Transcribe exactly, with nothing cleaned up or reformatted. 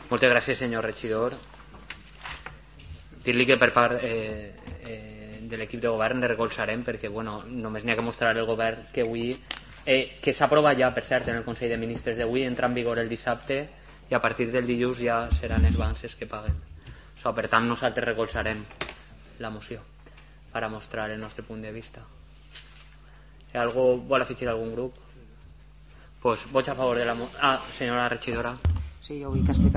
Moltes gràcies, senyor regidor. Dir-li que per part eh, eh, de l'equip de govern le recolzarem, perquè bueno, només n'hi ha que mostrar el govern que avui eh, que s'ha aprovat ja, per cert, en el Consell de Ministres d'avui, entra en vigor el dissabte i a partir del dilluns ja seran els bancs els que paguen. O sigui, per tant, nosaltres recolzarem la moció per a mostrar el nostre punt de vista. Si algú vol afegir algun grup, pues vots a favor de la moció. Ah, senyora regidora. Sí, jo vull que explicar